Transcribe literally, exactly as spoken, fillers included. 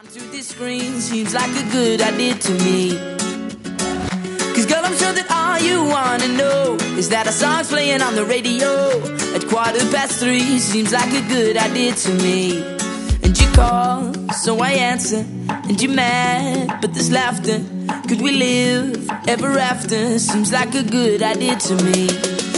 Through this screen seems like a good idea to me. Cause girl, I'm sure that all you wanna know is that a song's playing on the radio at quarter past three. Seems like a good idea to me. And you call, so I answer. And you're mad, but there's laughter. Could we live ever after? Seems like a good idea to me.